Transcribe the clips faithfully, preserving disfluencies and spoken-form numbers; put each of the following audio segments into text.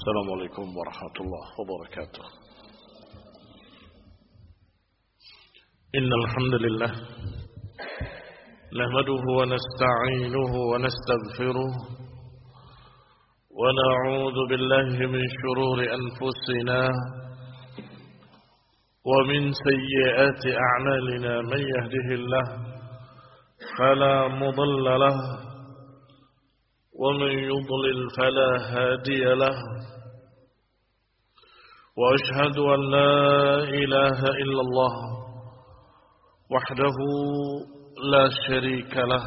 السلام عليكم ورحمة الله وبركاته. إن الحمد لله نحمده ونستعينه ونستغفره ونعوذ بالله من شرور أنفسنا ومن سيئات أعمالنا. من يهده الله فلا مضل له ومن يضلل فلا هادي له، وأشهد أن لا إله إلا الله وحده لا شريك له،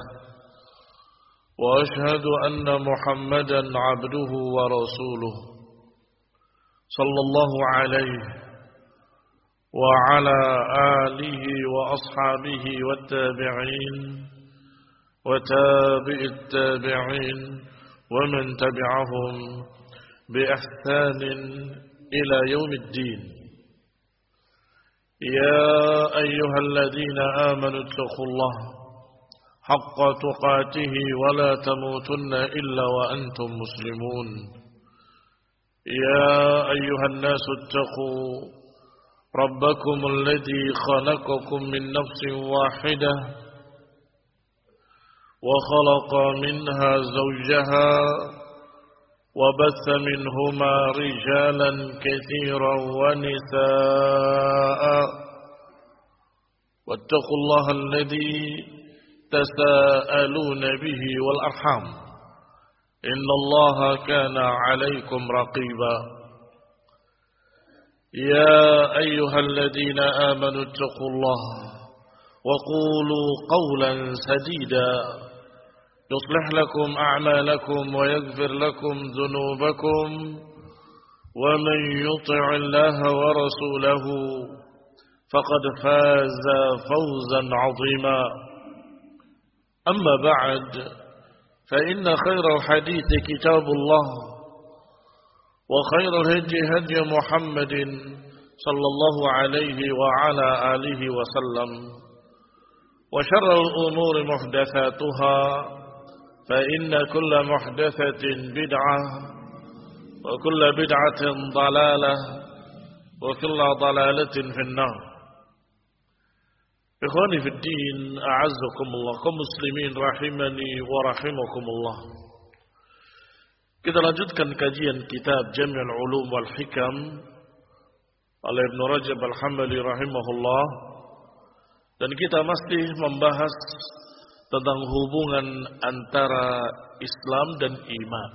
وأشهد أن محمدا عبده ورسوله صلى الله عليه وعلى آله وأصحابه والتابعين وتابع التابعين ومن تبعهم بإحسان إلى يوم الدين. يا أيها الذين آمنوا اتقوا الله حق تقاته ولا تموتن إلا وأنتم مسلمون. يا أيها الناس اتقوا ربكم الذي خلقكم من نفس واحدة وخلق منها زوجها وبث منهما رجالا كثيرا ونساء، واتقوا الله الذي تساءلون به والأرحام إن الله كان عليكم رقيبا. يا أيها الذين آمنوا اتقوا الله وقولوا قولا سديدا يصلح لكم أعمالكم ويغفر لكم ذنوبكم، ومن يطع الله ورسوله فقد فاز فوزا عظيما. أما بعد، فإن خير الحديث كتاب الله، وخير الهدي هدي محمد صلى الله عليه وعلى آله وسلم، وشر الأمور محدثاتها، فإن كل محدثة بدعة وكل بدعة ضلالة وكل ضلالة في النار. إخواني في الدين، أعزكم الله kaum muslimin rahimani wa rahimakumullah. Kita lanjutkan kajian kitab Jami'ul Ulum wal Hikam oleh Ibnu Rajab Al-Hambali rahimahullah, dan kita masih membahas tentang hubungan antara Islam dan iman.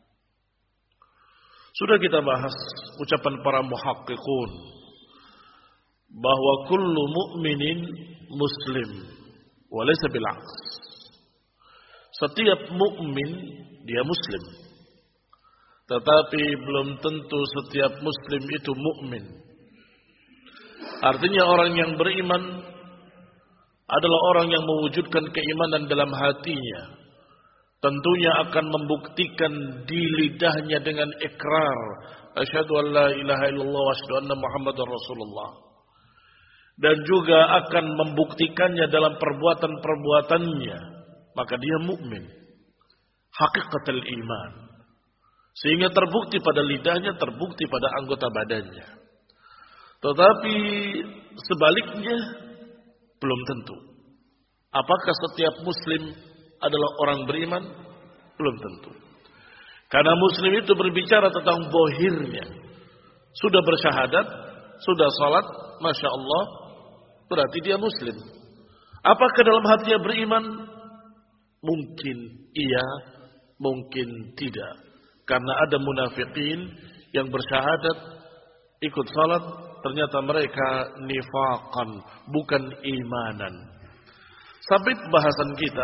Sudah kita bahas ucapan para muhaqqiqun bahwa kullu mu'minin muslim wa laysa bil 'aks. Setiap mukmin dia muslim, tetapi belum tentu setiap muslim itu mukmin. Artinya orang yang beriman adalah orang yang mewujudkan keimanan dalam hatinya, tentunya akan membuktikan di lidahnya dengan ikrar asyhadu an la ilaha illallah wa asyhadu anna muhammadar rasulullah, dan juga akan membuktikannya dalam perbuatan-perbuatannya, maka dia mukmin hakikatul iman, sehingga terbukti pada lidahnya, terbukti pada anggota badannya. Tetapi sebaliknya belum tentu. Apakah setiap muslim adalah orang beriman? Belum tentu. Karena muslim itu berbicara tentang bohirnya. Sudah bersyahadat, sudah salat, masya Allah, berarti dia muslim. Apakah dalam hatinya beriman? Mungkin iya, mungkin tidak. Karena ada munafikin yang bersyahadat, ikut salat, ternyata mereka nifaqan, bukan imanan. Sampai pembahasan kita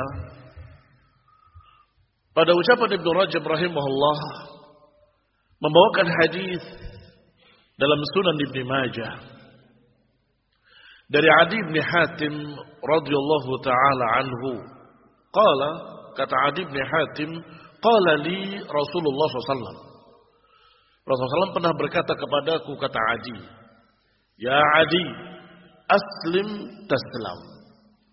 pada ucapan Ibnu Rajab rahimahullah membawakan hadis dalam Sunan Ibnu Majah dari Adi bin Hatim radhiyallahu taala anhu. Qala, kata Adi bin Hatim, qala li Rasulullah sallallahu alaihi wasallam. Rasulullah sallallahu alaihi wasallam pernah berkata kepadaku, kata Adi, ya Adi, aslim taslam.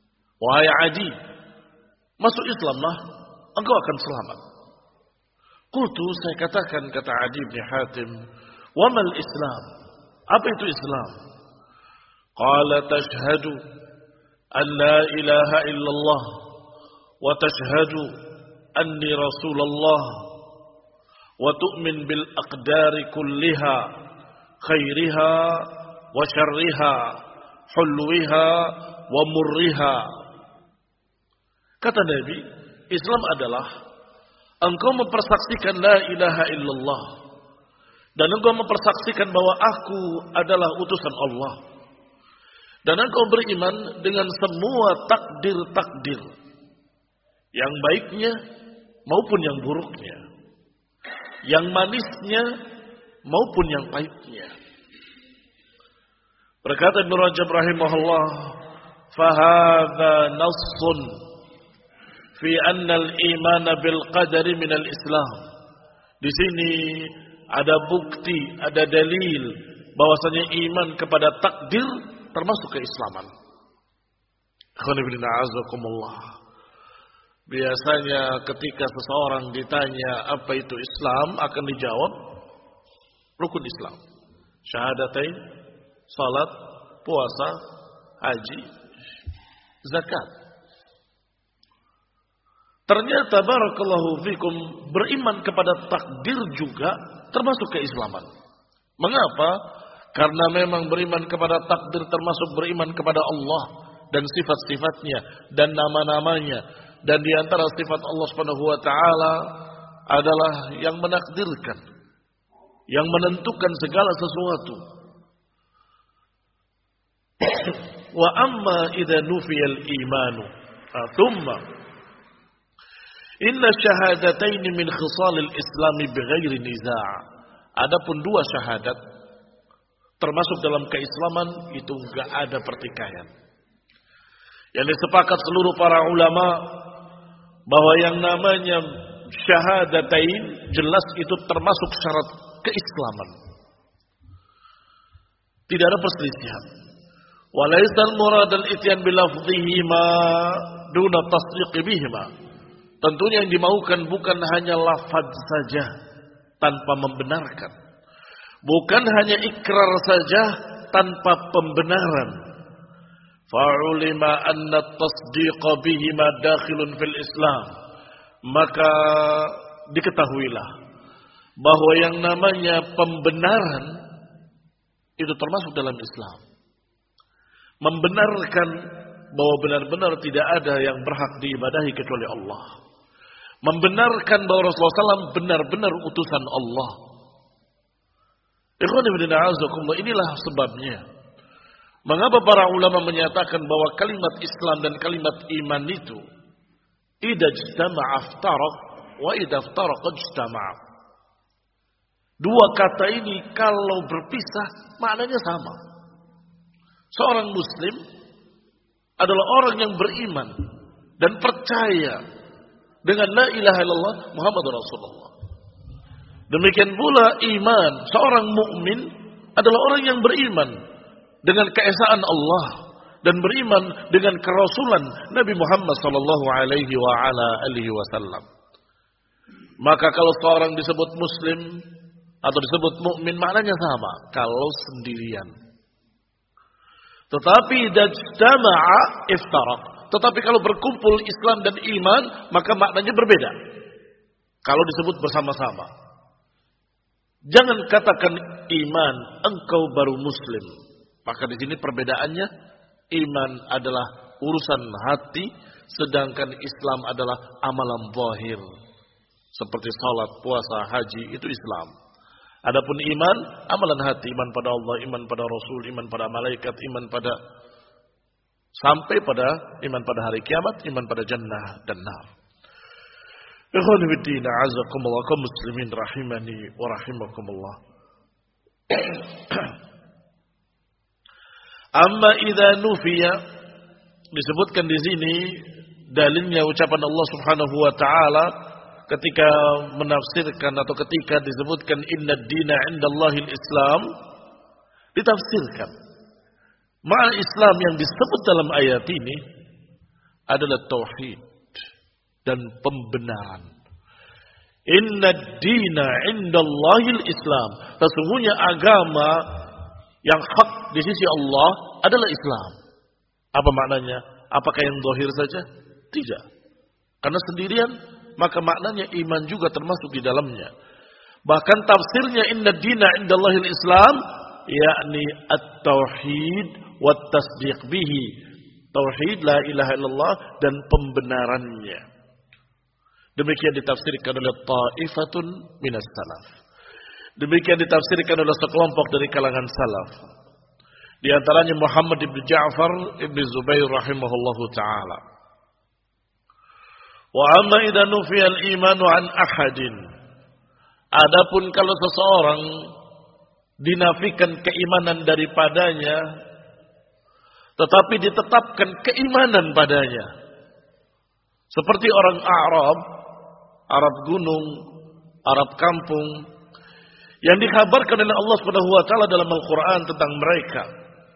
Wahai Adi, masuk Islamlah, engkau akan selamat. Qultu, saya katakan, kata Adi bin Hatim, wa mal Islam? Apa itu Islam? Qala tashhadu an la ilaha illallah wa tashhadu anni Rasulullah wa tu'min bil aqdari kulliha khairiha wa syarriha hulwiha wa murriha. Kata Nabi, Islam adalah engkau mempersaksikan la ilaha illallah dan engkau mempersaksikan bahwa aku adalah utusan Allah, dan engkau beriman dengan semua takdir-takdir yang baiknya maupun yang buruknya, yang manisnya maupun yang pahitnya. Berkata Ibnu Rajab rahimahullah, fahadha nassun fi anna al-iman bil qadari min al-Islam. Di sini ada bukti, ada dalil bahwasanya iman kepada takdir termasuk keislaman. Biasanya ketika seseorang ditanya apa itu Islam, akan dijawab rukun Islam. Syahadatain, salat, puasa, haji, zakat. Ternyata barakallahu fikum, beriman kepada takdir juga termasuk keislaman. Mengapa? Karena memang beriman kepada takdir termasuk beriman kepada Allah dan sifat-sifatnya dan nama-namanya. Dan di antara sifat Allah Subhanahu wa taala adalah yang menakdirkan, yang menentukan segala sesuatu. Wa amma idza nufiyal imanu thumma inna syahadataini min khisalil islami bighairi niza'. Adapun dua syahadat termasuk dalam keislaman itu enggak ada pertikaian. Yang disepakat seluruh para ulama bahwa yang namanya syahadatain jelas itu termasuk syarat keislaman. Tidak ada perselisihan. Walaisal murad al-ityan bilafdhihima duna tasdiq bihima. Tentunya yang dimaukan bukan hanya lafaz saja tanpa membenarkan. Bukan hanya ikrar saja tanpa pembenaran. Fa'ulima anna tasdiqa bihima dakhilun fil Islam. Maka diketahuilah bahwa yang namanya pembenaran itu termasuk dalam Islam. Membenarkan bahwa benar-benar tidak ada yang berhak diibadahi kecuali Allah. Membenarkan bahwa Rasulullah shallallahu alaihi wasallam benar-benar utusan Allah. Ikhwan ibn a'azakumullah, inilah sebabnya mengapa para ulama menyatakan bahwa kalimat Islam dan kalimat iman itu idza ijtama'a iftaraq wa idza iftaraqa ijtama'a. Dua kata ini kalau berpisah maknanya sama. Seorang muslim adalah orang yang beriman dan percaya dengan la ilaha illallah Muhammadur Rasulullah. Demikian pula iman, seorang mukmin adalah orang yang beriman dengan keesaan Allah dan beriman dengan kerasulan Nabi Muhammad sallallahu alaihi wa ala alihi wasallam. Maka kalau seorang disebut muslim atau disebut mukmin maknanya sama kalau sendirian. Tetapi dajtama'a iftaraq. Tetapi kalau berkumpul Islam dan iman maka maknanya berbeda. Kalau disebut bersama-sama. Jangan katakan iman engkau baru muslim. Maka di sini perbedaannya, iman adalah urusan hati, sedangkan Islam adalah amalan zahir. Seperti salat, puasa, haji, itu Islam. Adapun iman, amalan hati, iman pada Allah, iman pada Rasul, iman pada malaikat, iman pada sampai pada iman pada hari kiamat, iman pada jannah dan nar. Ikhwan fillah, a'azakumullah, kaum muslimin rahimani wa rahimakumullah. Amma idza nufiya, disebutkan di sini dalilnya ucapan Allah Subhanahu wa taala ketika menafsirkan atau ketika disebutkan inna ad-dina 'indallahil Islam, ditafsirkan makna Islam yang disebut dalam ayat ini adalah tauhid dan pembenaran. Inna ad-dina 'indallahil Islam. Sesungguhnya agama yang hak di sisi Allah adalah Islam. Apa maknanya? Apakah yang zahir saja? Tidak. Karena sendirian, maka maknanya iman juga termasuk di dalamnya. Bahkan tafsirnya inna ad-dina 'indallahil Islam, yakni at-tauhid wa tasdiq bihi. Tauhid la ilaha illallah dan pembenarannya. Demikian ditafsirkan oleh ta'ifatun minas salaf. Demikian ditafsirkan oleh sekelompok dari kalangan salaf. Di antaranya Muhammad ibn Ja'far ibn Zubair rahimahullahu ta'ala. Wa amma idza nufiya al-imanu an ahadin. Adapun kalau seseorang dinafikan keimanan daripadanya, tetapi ditetapkan keimanan padanya. Seperti orang Arab, Arab gunung, Arab kampung, yang dikabarkan oleh Allah Subhanahu wa taala dalam Al-Qur'an tentang mereka.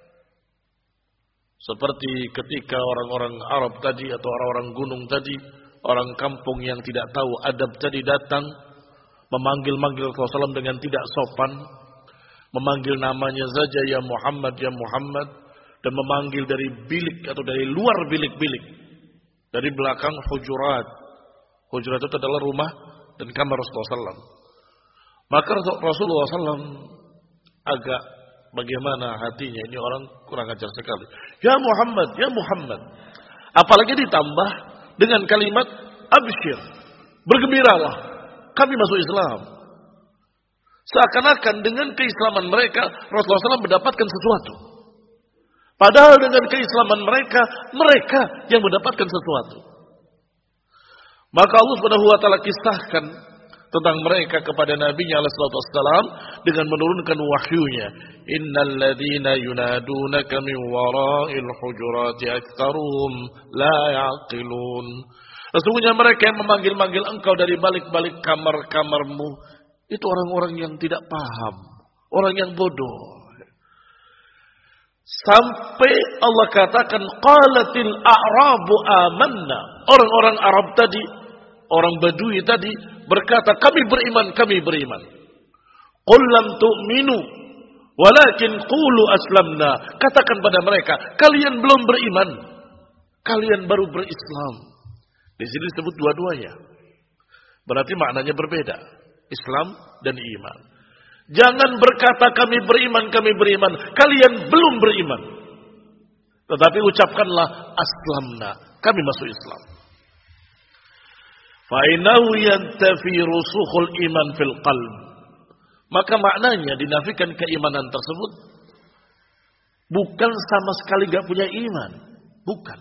Seperti ketika orang-orang Arab tadi atau orang-orang gunung tadi, orang kampung yang tidak tahu adab tadi datang, memanggil-manggil Rasulullah shallallahu alaihi wasallam dengan tidak sopan, memanggil namanya saja ya Muhammad, ya Muhammad, dan memanggil dari bilik atau dari luar bilik-bilik, dari belakang hujurat. Hujurat itu adalah rumah dan kamar Rasulullah shallallahu alaihi wasallam. Maka Rasulullah shallallahu alaihi wasallam agak bagaimana hatinya, ini orang kurang ajar sekali. Ya Muhammad, ya Muhammad. Apalagi ditambah dengan kalimat absyir, bergembiralah, kami masuk Islam. Seakan-akan dengan keislaman mereka Rasulullah shallallahu alaihi wasallam mendapatkan sesuatu. Padahal dengan keislaman mereka, mereka yang mendapatkan sesuatu. Maka Allah Subhanahu wa taala kisahkan tentang mereka kepada Nabi-Nya alaihi salatu wassalam dengan menurunkan wahyunya. Innal ladzina yunadunaka min wara'il hujurati aktsaruhum la yaqilun. Sesungguhnya mereka yang memanggil-manggil engkau dari balik-balik kamar-kamarmu itu orang-orang yang tidak paham, orang yang bodoh. Sampai Allah katakan qalatil a'rabu amanna. Orang-orang Arab tadi, orang Badui tadi berkata, kami beriman, kami beriman. Qul lam tu'minu walakin qulu aslamna. Katakan pada mereka, kalian belum beriman, kalian baru berislam. Di sini disebut dua-duanya. Berarti maknanya berbeda, Islam dan iman. Jangan berkata kami beriman, kami beriman, kalian belum beriman. Tetapi ucapkanlah aslamna, kami masuk Islam. Fa innahu yantafi rusukhul iman fil qalb. Maka maknanya dinafikan keimanan tersebut bukan sama sekali gak punya iman, bukan.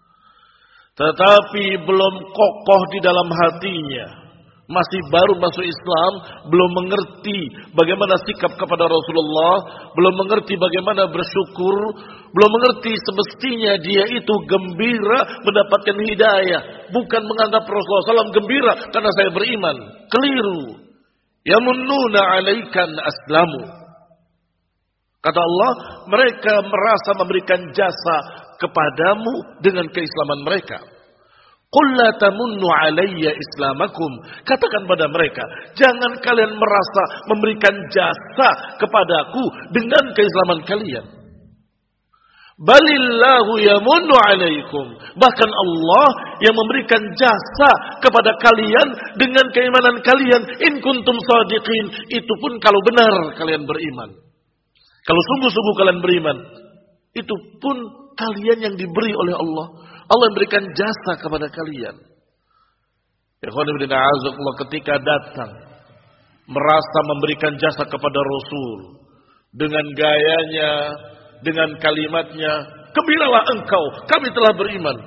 Tetapi belum kokoh di dalam hatinya. Masih baru masuk Islam, belum mengerti bagaimana sikap kepada Rasulullah, belum mengerti bagaimana bersyukur, belum mengerti semestinya dia itu gembira mendapatkan hidayah, bukan menganggap Rasulullah shallallahu alaihi wasallam gembira karena saya beriman. Keliru. Yamunnuna 'alaikan aslamu. Kata Allah, mereka merasa memberikan jasa kepadamu dengan keislaman mereka. Qul la tamunnu alayya islamakum. Katakan pada mereka, jangan kalian merasa memberikan jasa kepadaku dengan keislaman kalian. Balillahu yamunnu alaikum. Bahkan Allah yang memberikan jasa kepada kalian dengan keimanan kalian. In kuntum shadiqin. Itu pun kalau benar kalian beriman. Kalau sungguh-sungguh kalian beriman, itu pun kalian yang diberi oleh Allah. Allah memberikan jasa kepada kalian. Ikhwan fillah a'azakumullah, ketika datang merasa memberikan jasa kepada Rasul dengan gayanya, dengan kalimatnya, gembiralah engkau, kami telah beriman.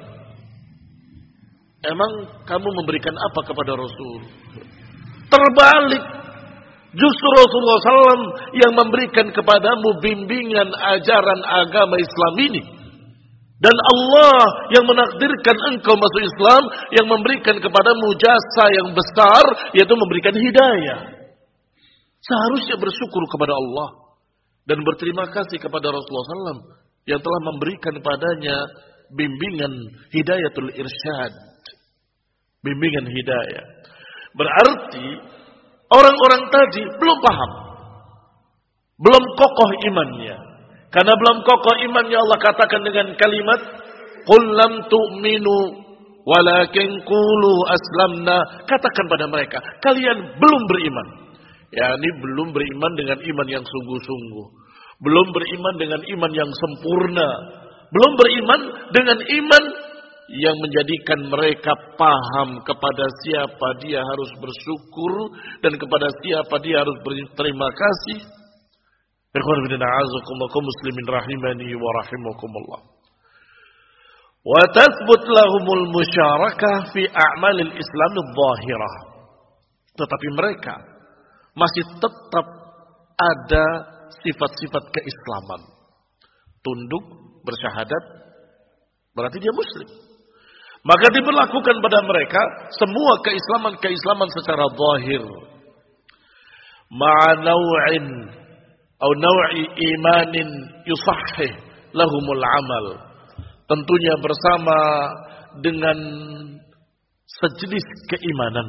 Emang kamu memberikan apa kepada Rasul? Terbalik, justru Rasulullah shallallahu alaihi wasallam yang memberikan kepadamu bimbingan ajaran agama Islam ini. Dan Allah yang menakdirkan engkau masuk Islam, yang memberikan kepadamu jasa yang besar, yaitu memberikan hidayah. Seharusnya bersyukur kepada Allah dan berterima kasih kepada Rasulullah shallallahu alaihi wasallam yang telah memberikan padanya bimbingan hidayatul irsyad, bimbingan hidayah. Berarti orang-orang tadi belum paham. Belum kokoh imannya. Karena belum kokoh imannya, Allah katakan dengan kalimat qul lam tu'minu walakin qulu aslamna. Katakan pada mereka, kalian belum beriman. Ya, ini belum beriman dengan iman yang sungguh-sungguh. Belum beriman dengan iman yang sempurna. Belum beriman dengan iman yang menjadikan mereka paham kepada siapa dia harus bersyukur dan kepada siapa dia harus berterima kasih. Ikhwan fillah a'azakumullah muslimin rahimani wa rahimakumullah. Wa tathbut lahumul musyarakah fi a'malil Islam adh-dhahirah. Tetapi mereka masih tetap ada sifat-sifat keislaman. Tunduk, bersyahadat, berarti dia muslim. Maka diberlakukan pada mereka semua keislaman-keislaman secara zahir. Ma'anaw'in atau naw'i imanin yusahhih lahumul amal. Tentunya bersama dengan sejenis keimanan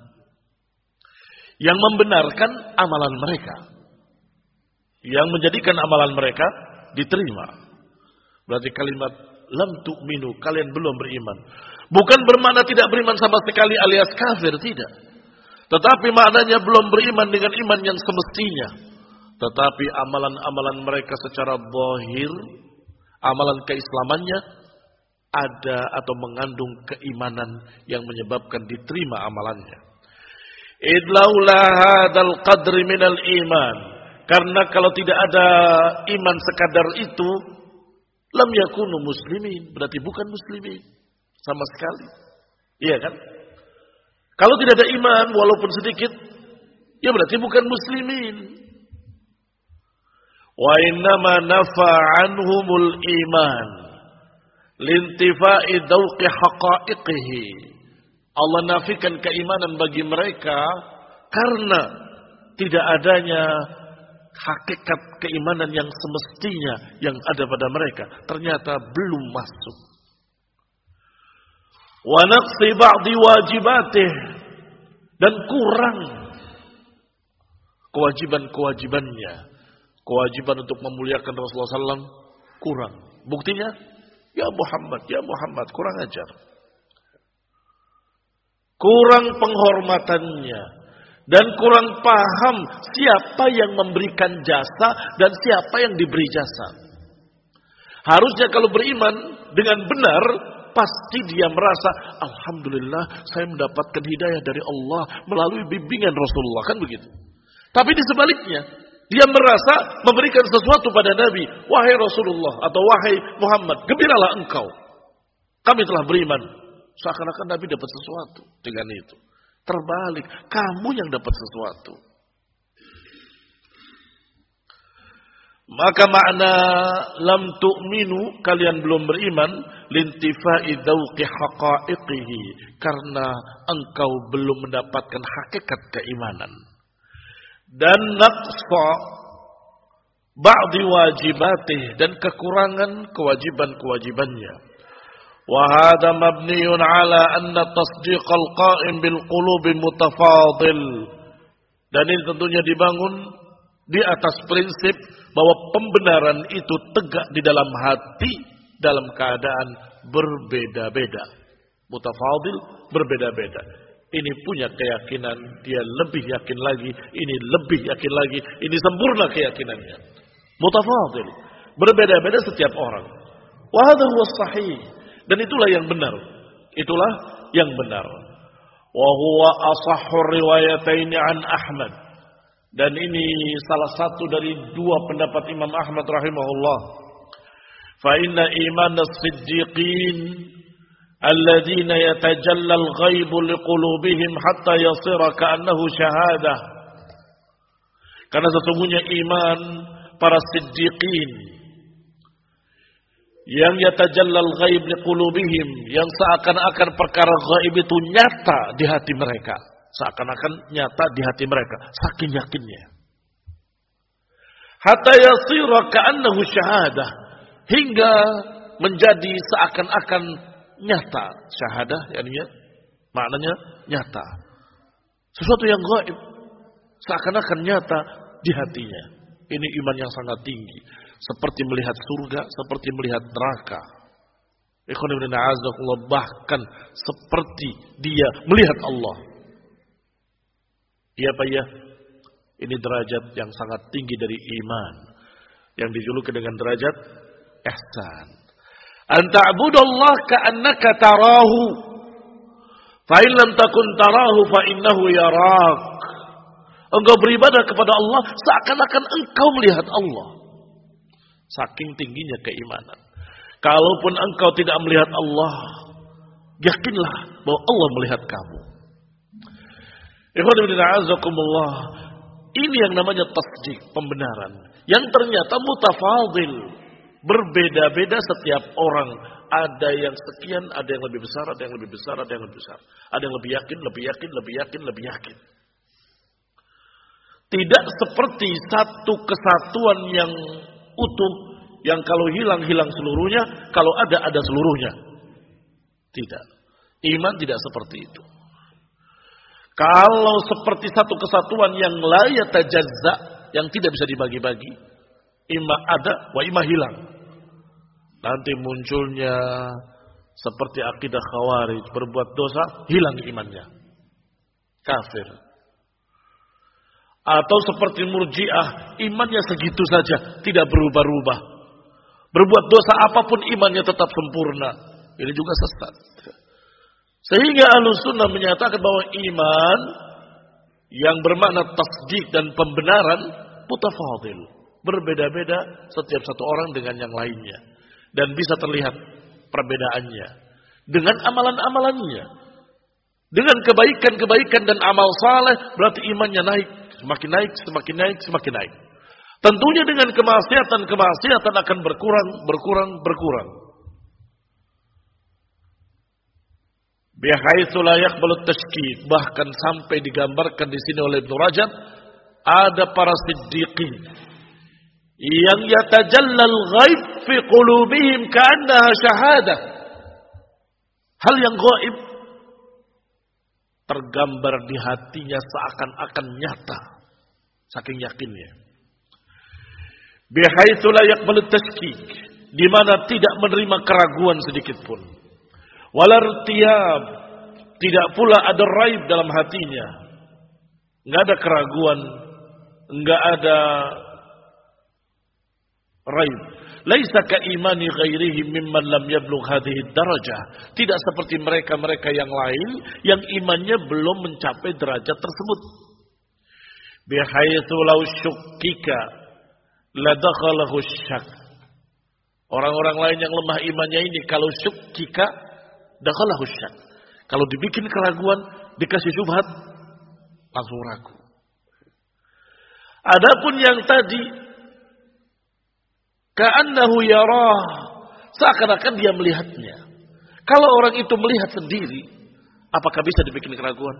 yang membenarkan amalan mereka, yang menjadikan amalan mereka diterima. Berarti kalimat lam tu'minu, kalian belum beriman, bukan bermakna tidak beriman sama sekali alias kafir, tidak. Tetapi maknanya belum beriman dengan iman yang semestinya. Tetapi amalan-amalan mereka secara zahir, amalan keislamannya ada atau mengandung keimanan yang menyebabkan diterima amalannya. Idlaula hadzal qadri minal iman. Karena kalau tidak ada iman sekadar itu, lam yakunu muslimin, berarti bukan muslimin sama sekali. Iya kan? Kalau tidak ada iman walaupun sedikit, ya berarti bukan muslimin. Wa innama nafa anhumul iman lintifa'i dawqi haqa'iqihi. Allah nafikan keimanan bagi mereka karena tidak adanya hakikat keimanan yang semestinya yang ada pada mereka. Ternyata belum masuk. Wa naqsi ba'di wajibatih, dan kurang kewajiban-kewajibannya. Kewajiban untuk memuliakan Rasulullah sallallahu alaihi wasallam kurang. Buktinya, ya Muhammad, ya Muhammad, kurang ajar. Kurang penghormatannya. Dan kurang paham siapa yang memberikan jasa dan siapa yang diberi jasa. Harusnya kalau beriman dengan benar, pasti dia merasa, alhamdulillah saya mendapatkan hidayah dari Allah melalui bimbingan Rasulullah, kan begitu. Tapi di sebaliknya, dia merasa memberikan sesuatu pada Nabi. Wahai Rasulullah atau wahai Muhammad, gembiralah engkau, kami telah beriman. Seakan-akan Nabi dapat sesuatu dengan itu. Terbalik, kamu yang dapat sesuatu. Maka makna lam tu'minu, kalian belum beriman, lintifai dawqi haqa'iqihi, karena engkau belum mendapatkan hakikat keimanan. Dan naqsa ba'di wajibatih, dan kekurangan kewajiban-kewajibannya. Wa hadha mabniun ala anna tasdiqal qa'im bil qulubi mutafadil. Dan ini tentunya dibangun di atas prinsip bahwa pembenaran itu tegak di dalam hati dalam keadaan berbeda-beda. Mutafadil, berbeda-beda. Ini punya keyakinan, dia lebih yakin lagi, ini lebih yakin lagi, ini sempurna keyakinannya. Mutafadil, berbeda-beda setiap orang. Wa hadha huwa sahih, dan itulah yang benar. Itulah yang benar. Wa huwa asahhu riwayataini an Ahmad. Dan ini salah satu dari dua pendapat Imam Ahmad rahimahullah. Fa inna iman as-siddiqin alladzina yatajalla al-ghaibu liqulubihim hatta yasira ka'annahu syahadah. Karena sesungguhnya iman para siddiqin yang yatajalla al-ghaib liqulubihim, yang seakan-akan perkara gaib itu nyata di hati mereka. Seakan-akan nyata di hati mereka, saking yakinnya. Hatta yasira ka'annahu syahadah, hingga menjadi seakan-akan nyata. Syahadah yakni maknanya nyata. Sesuatu yang gaib seakan-akan nyata di hatinya. Ini iman yang sangat tinggi, seperti melihat surga, seperti melihat neraka. Ikhwan ibn a'azakullah, bahkan seperti dia melihat Allah. Iya Pak ya, ini derajat yang sangat tinggi dari iman, yang dijuluki dengan derajat ihsan. Anta'budallah ka'annaka tarahu, fa in lam takun tarahu fa innahu yarak. Engkau beribadah kepada Allah seakan-akan engkau melihat Allah. Saking tingginya keimanan. Kalaupun engkau tidak melihat Allah, yakinlah bahwa Allah melihat kamu. Ikhwan fillah a'azakumullah. Ini yang namanya tasdik, pembenaran. Yang ternyata mutafadil. Berbeda-beda setiap orang. Ada yang sekian, ada yang lebih besar, ada yang lebih besar, ada yang lebih besar. Ada yang lebih yakin, lebih yakin, lebih yakin, lebih yakin. Tidak seperti satu kesatuan yang utuh, yang kalau hilang, hilang seluruhnya, kalau ada, ada seluruhnya. Tidak. Iman tidak seperti itu. Kalau seperti satu kesatuan yang la yatajazza, yang tidak bisa dibagi-bagi, imma ada, wa imma hilang. Nanti munculnya seperti akidah Khawarij, berbuat dosa, hilang imannya. Kafir. Atau seperti Murji'ah, imannya segitu saja, tidak berubah-ubah. Berbuat dosa apapun imannya tetap sempurna. Ini juga sesat. Sehingga Ahlussunnah menyatakan bahwa iman yang bermakna tasdik dan pembenaran mutafadil. Berbeda-beda setiap satu orang dengan yang lainnya. Dan bisa terlihat perbedaannya. Dengan amalan-amalannya. Dengan kebaikan-kebaikan dan amal saleh, berarti imannya naik. Semakin naik, semakin naik, semakin naik. Tentunya dengan kemaksiatan-kemaksiatan akan berkurang, berkurang, berkurang. Bihaitsu la yaqbalu tashkik, bahkan sampai digambarkan di sini oleh Ibnu Rajab, ada para siddiqin yang yatajallal ghaib fi qulubihim ka'annaha syahadah. Hal yang gaib tergambar di hatinya seakan-akan nyata, saking yakinnya. Bihaitsu la yaqbalu tashkik, di mana tidak menerima keraguan sedikit pun. Walartiyab, tidak pula ada raib dalam hatinya. Enggak ada keraguan, enggak ada raib. Laisa ka imani ghairihi mimman lam yablugh hadhihi darajah. Tidak seperti mereka-mereka yang lain yang imannya belum mencapai derajat tersebut. Bihaitsu law syukkika la dakhalahu syak. Orang-orang lain yang lemah imannya ini kalau syukkika dakhalahu syak. Kalau dibikin keraguan, dikasih syubhat, langsung ragu. Adapun yang tadi ka'annahu yarah, seakan-akan dia melihatnya. Kalau orang itu melihat sendiri, apakah bisa dibikin keraguan?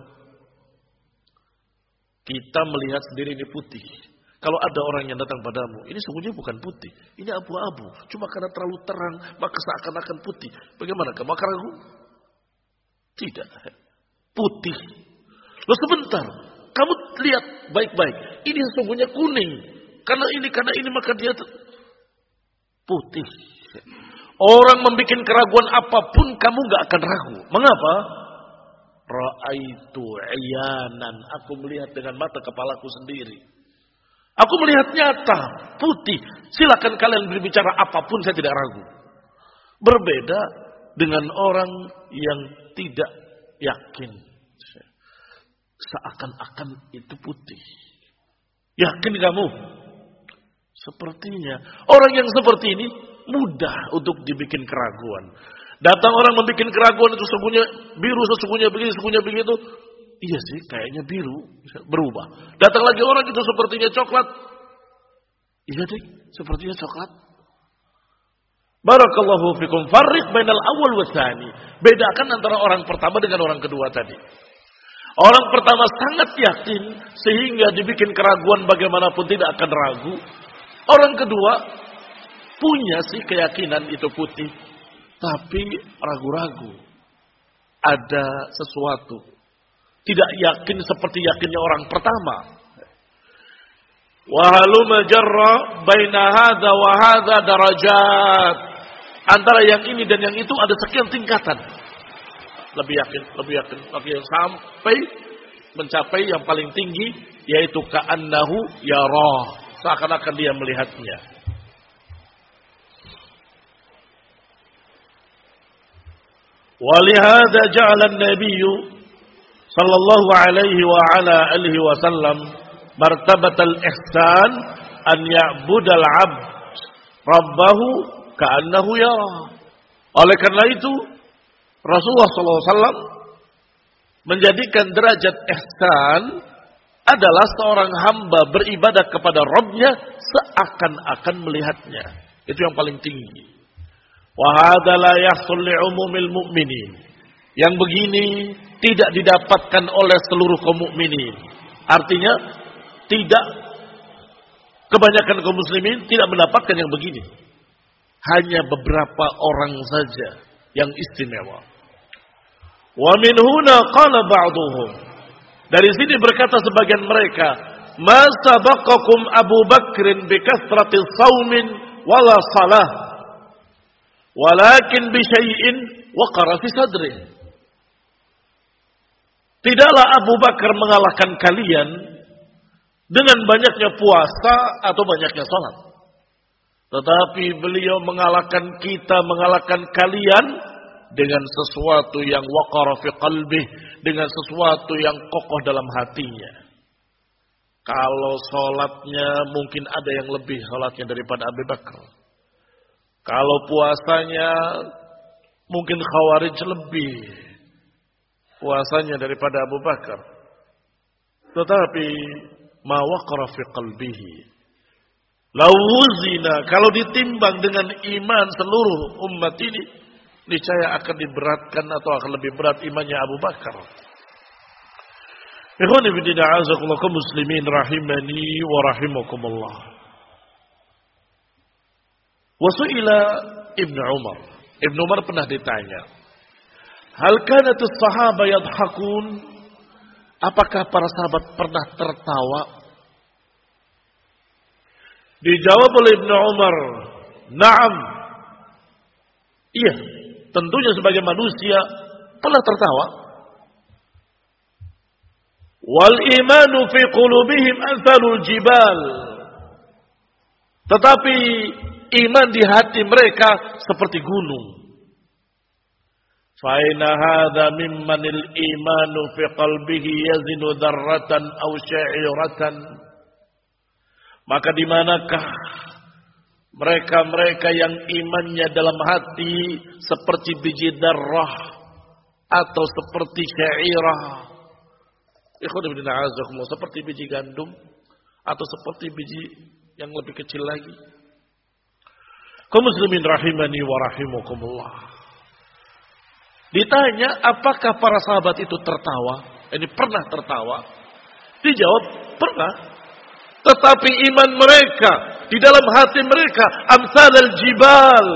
Kita melihat sendiri ini putih. Kalau ada orang yang datang padamu, ini sungguhnya bukan putih, ini abu-abu. Cuma karena terlalu terang, maka seakan-akan putih. Bagaimana? Kamu akan ragu? Tidak. Putih. Loh sebentar, kamu lihat baik-baik. Ini sesungguhnya kuning. Karena ini, karena ini, maka dia putih. Orang membuat keraguan apapun, kamu gak akan ragu. Mengapa? Ra'aitu iyanan. Aku melihat dengan mata kepalaku sendiri. Aku melihat nyata, putih. Silakan kalian berbicara apapun, saya tidak ragu. Berbeda dengan orang yang tidak yakin. Seakan-akan itu putih. Yakin kamu? Sepertinya. Orang yang seperti ini mudah untuk dibikin keraguan. Datang orang membuat keraguan itu sesungguhnya biru, sesungguhnya begini, sesungguhnya begitu. Iya sih, kayaknya biru, berubah. Datang lagi orang itu sepertinya coklat. Iya deh, sepertinya coklat. Barakallahu fikum. Farriq bainal awal wa tsani. Bedakan antara orang pertama dengan orang kedua tadi. Orang pertama sangat yakin sehingga dibikin keraguan bagaimanapun tidak akan ragu. Orang kedua punya sih keyakinan itu putih, tapi ragu-ragu. Ada sesuatu. tidak yakin seperti yakinnya orang pertama. Wa haluma jarra baina hadza wa hadza darajat. Antara yang ini dan yang itu ada sekian tingkatan. Lebih yakin, lebih yakin, lebih yakin sampai mencapai yang paling tinggi, yaitu ka'annahu yara, seakan-akan dia melihatnya. Walihada ja'ala an-nabiy sallallahu alaihi wa ala alihi wasallam martabatal ihsan an ya'budal 'abd rabbahu ka'annahu yara. Oleh karena itu Rasulullah sallallahu alaihi wasallam menjadikan derajat ihsan adalah seorang hamba beribadah kepada Rabb-nya seakan-akan melihatnya. Itu yang paling tinggi. Wa hadza la yahsul li umumil mu'minin. Yang begini tidak didapatkan oleh seluruh kaum mukminin. Artinya tidak kebanyakan kaum muslimin tidak mendapatkan yang begini. Hanya beberapa orang saja yang istimewa. Wa min huna qala ba'duhum. Dari sini berkata sebagian mereka, "Ma sabaqakum Abu Bakrin bi kathrati shaumin wala salah, walakin bi syai'in waqara fi sadri." Tidaklah Abu Bakar mengalahkan kalian dengan banyaknya puasa atau banyaknya salat. Tetapi beliau mengalahkan kita, mengalahkan kalian dengan sesuatu yang waqara fi qalbih, dengan sesuatu yang kokoh dalam hatinya. Kalau salatnya mungkin ada yang lebih salatnya daripada Abu Bakar. Kalau puasanya mungkin Khawarij lebih puasanya daripada Abu Bakar. Tetapi ma waqara fi qalbihi, lawuzina, kalau ditimbang dengan iman seluruh umat ini, niscaya akan diberatkan atau akan lebih berat imannya Abu Bakar. Ikhwani fi din, a'azakumullah kaum muslimin rahimani wa rahimakumullah. Wa su'ila Ibnu Umar. Ibnu Umar pernah ditanya, hal kanatus sahaba yadhakun? Apakah para sahabat pernah tertawa? Dijawab oleh Ibnu Umar, na'am. Iya, tentunya sebagai manusia pernah tertawa. Wal imanu fi qulubihim amsalul jibal. Tetapi iman di hati mereka seperti gunung. Fa inna hadza mimmanil imanu fi qalbihi yazinu dzarratan aw sya'iratan. Maka di manakah mereka-mereka yang imannya dalam hati seperti biji darrah atau seperti syairah, ikhwan a'azakumullah, seperti biji gandum atau seperti biji yang lebih kecil lagi. Kaum muslimin rahimani wa rahimakumullah. Ditanya apakah para sahabat itu tertawa? Ini pernah tertawa? Dijawab pernah. Tetapi iman mereka di dalam hati mereka amsal al-jibal.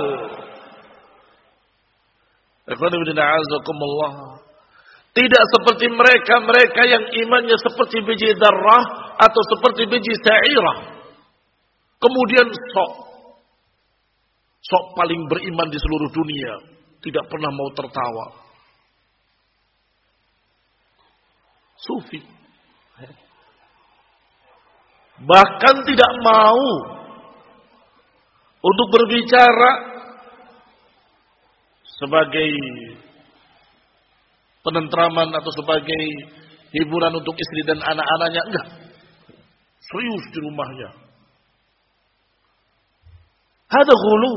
Tidak seperti mereka-mereka yang imannya seperti biji darrah atau seperti biji sa'irah. Kemudian sok sok paling beriman di seluruh dunia, tidak pernah mau tertawa. Sufi. Bahkan tidak mau untuk berbicara sebagai penentraman atau sebagai hiburan untuk istri dan anak-anaknya. Enggak. Serius di rumahnya. Ada ghulu.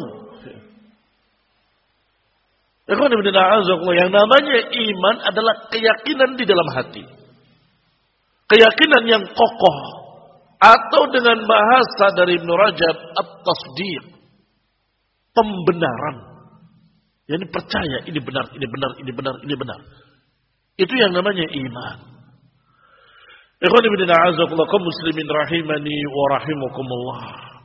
Yang namanya iman adalah keyakinan di dalam hati. Keyakinan yang kokoh. Atau dengan bahasa dari Ibnu Rajab, at-tasdiq. Pembenaran. Yani percaya ini benar, ini benar, ini benar, ini benar. Itu yang namanya iman. Ikhwan ibn a'azakullah kaum muslimin rahimani wa rahimakumullah.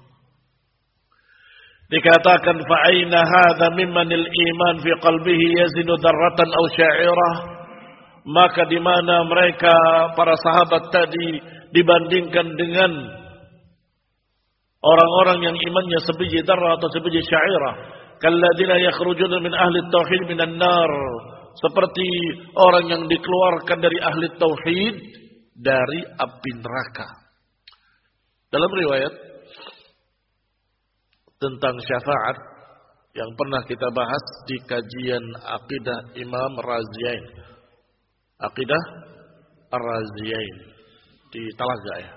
Dikatakan fa aina hadza mimmanil iman fi qalbihi yazinu darratan aw sya'irah maka di mana mereka para sahabat tadi dibandingkan dengan orang-orang yang imannya sebiji darah atau sebiji syairah, kalladzina yakhrujuna min ahli tauhid minan nar, seperti orang yang dikeluarkan dari ahli tauhid dari api neraka. Dalam riwayat tentang syafaat yang pernah kita bahas di kajian Aqidah Imam Raziyain, Aqidah Ar-Raziyain di Talaga ya,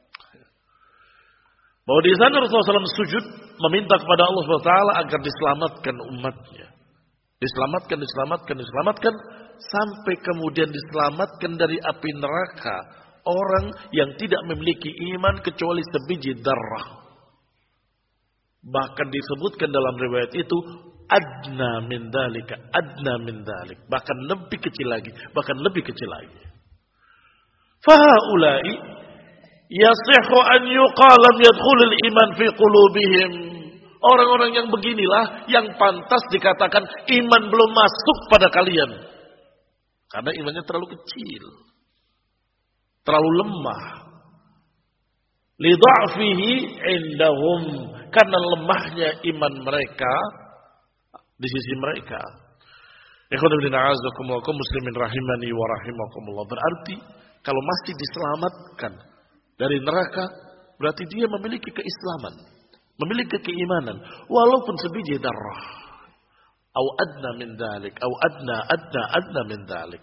bahwa di sana Rasulullah shallallahu alaihi wasallam sujud meminta kepada Allah subhanahu wa taala agar diselamatkan umatnya, diselamatkan, diselamatkan, diselamatkan, sampai kemudian diselamatkan dari api neraka orang yang tidak memiliki iman kecuali sebiji darah. Bahkan disebutkan dalam riwayat itu adna min dzalika, adna min dzalik, bahkan lebih kecil lagi, bahkan lebih kecil lagi. Fahaulai yasihhu an yuqala lam yadkhulul iman fi qulubihim. Orang-orang yang beginilah yang pantas dikatakan iman belum masuk pada kalian. Karena imannya terlalu kecil, terlalu lemah. Lidha'fihi indahum, karena lemahnya iman mereka di sisi mereka. Ikhwanuddin a'azakumullah, kaum muslimin rahimani wa rahimakumullah. Berarti kalau masih diselamatkan dari neraka, berarti dia memiliki keislaman, memiliki keimanan, walaupun sebiji darah. Au adna min dzalik, au adna adna adna min dzalik.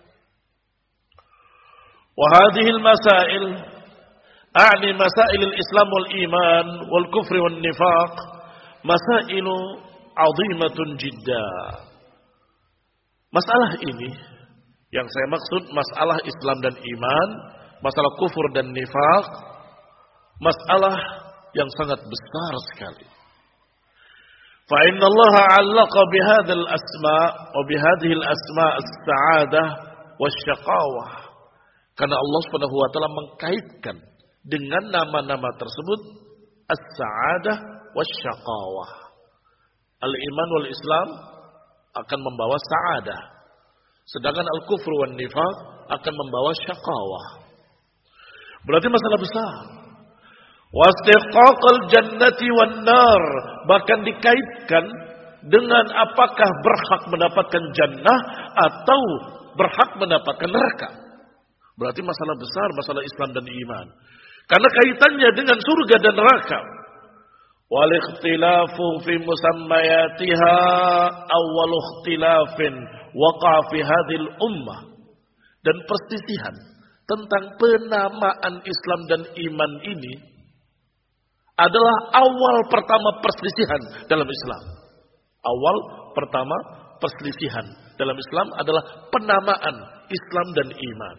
Wa hadhihi al-masail a'ni masail al-islam wal iman wal kufri wal nifaq, masail 'azimatun jidda. Masalah ini yang saya maksud masalah Islam dan iman, masalah kufur dan nifaq, masalah yang sangat besar sekali. Fa inna Allah 'allaqa bihadzal asma' wa bihadhihi al-asma' as-sa'adah wasyaqawah. Karena Allah Subhanahu wa taala mengkaitkan dengan nama-nama tersebut as-sa'adah wasyaqawah. Al-iman wal Islam akan membawa sa'adah, sedangkan al-kufr wan nifaq akan membawa syaqawah. Berarti masalah besar. Wastiqaqal jannati wan nar, bahkan dikaitkan dengan apakah berhak mendapatkan jannah atau berhak mendapatkan neraka. Berarti masalah besar, masalah Islam dan iman. Karena kaitannya dengan surga dan neraka. Wal ikhtilafu fi musammayatiha awwal ikhtilafin waqa fi hadhil ummah. Dan perselisihan tentang penamaan Islam dan iman ini adalah awal pertama perselisihan dalam Islam. Awal pertama perselisihan dalam Islam adalah penamaan Islam dan iman.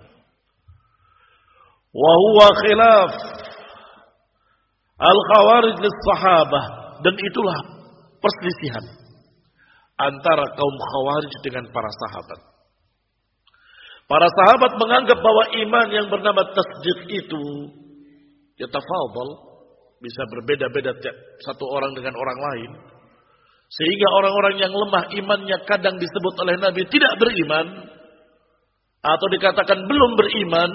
Wa huwa khilaf al-khawarij lis-sahabah, dan itulah perselisihan antara kaum khawarij dengan para sahabat. Para sahabat menganggap bahwa iman yang bernama tasdiq itu yatafadhal, bisa berbeda-beda satu orang dengan orang lain, sehingga orang-orang yang lemah imannya kadang disebut oleh Nabi tidak beriman atau dikatakan belum beriman.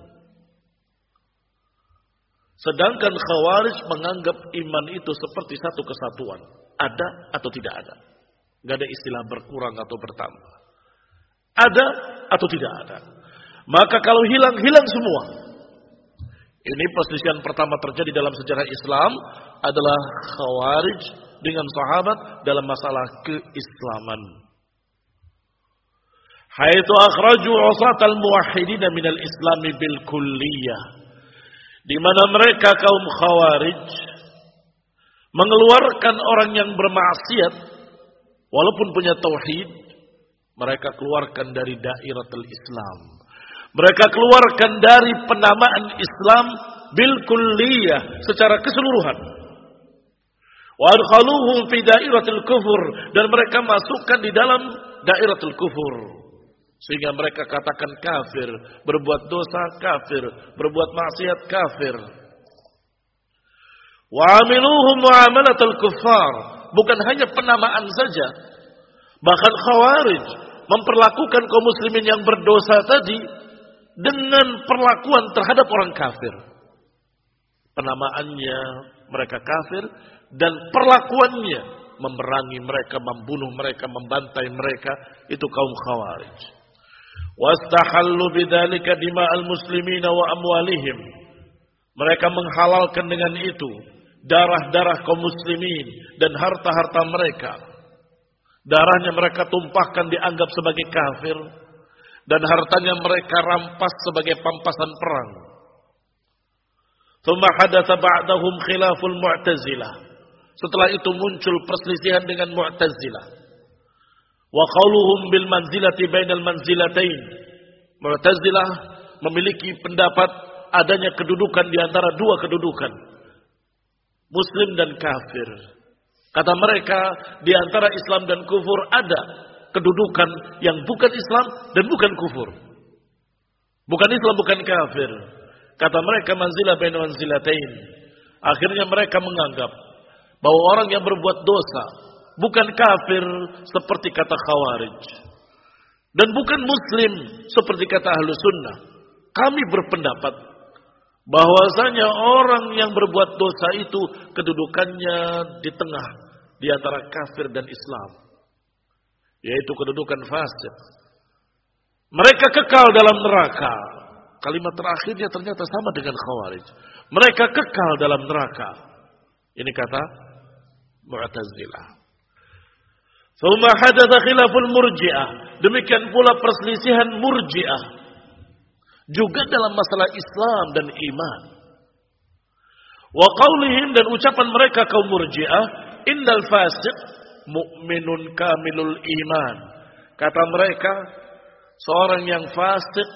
Sedangkan Khawarij menganggap iman itu seperti satu kesatuan, ada atau tidak ada. Gak ada istilah berkurang atau bertambah, ada atau tidak ada. Maka kalau hilang, hilang semua. Ini perselisihan pertama terjadi dalam sejarah Islam adalah Khawarij dengan sahabat dalam masalah keislaman. Haitsu akhraju usatal muwahhidin minal islami bil kulliyah, di mana mereka kaum Khawarij mengeluarkan orang yang bermaksiat walaupun punya tauhid, mereka keluarkan dari dairatul Islam. Mereka keluarkan dari penamaan Islam bil kulliyah, secara keseluruhan. Wa adkhaluhum fi dairatil kufur, dan mereka masukkan di dalam dairatul kufur. Sehingga mereka katakan kafir, berbuat dosa kafir, berbuat maksiat kafir. Wa amiluhum muamalatul kuffar, bukan hanya penamaan saja. Bahkan Khawarij memperlakukan kaum muslimin yang berdosa tadi dengan perlakuan terhadap orang kafir. Penamaannya mereka kafir dan perlakuannya memerangi mereka, membunuh mereka, membantai mereka, itu kaum Khawarij. Wastahallu bidzalika dima'al muslimina wa amwalihim. Mereka menghalalkan dengan itu darah-darah kaum muslimin dan harta-harta mereka. Darahnya mereka tumpahkan dianggap sebagai kafir dan hartanya mereka rampas sebagai pampasan perang. Tsumma hadatsa ba'dahum khilaful Mu'tazilah. Setelah itu muncul perselisihan dengan Mu'tazilah. Wa qauluhum bil manzilati bainal manzilatain. Mu'tazilah memiliki pendapat adanya kedudukan di antara dua kedudukan, Muslim dan kafir. Kata mereka, di antara Islam dan kufur ada kedudukan yang bukan Islam dan bukan kufur. Bukan Islam, bukan kafir. Kata mereka manzilah baina manzilatain. Akhirnya mereka menganggap bahwa orang yang berbuat dosa bukan kafir seperti kata Khawarij dan bukan Muslim seperti kata Ahlus Sunnah. Kami berpendapat bahwasanya orang yang berbuat dosa itu kedudukannya di tengah di antara kafir dan Islam, yaitu kedudukan fasik. Mereka kekal dalam neraka. Kalimat terakhirnya ternyata sama dengan Khawarij. Mereka kekal dalam neraka. Ini kata Mu'tazilah. Tsumma hadatsa khilaful Murji'ah. Demikian pula perselisihan Murji'ah juga dalam masalah Islam dan iman. Wa qaulihim, dan ucapan mereka kaum Murji'ah, innal fasiq mu'minun kamilul iman. Kata mereka, seorang yang fasik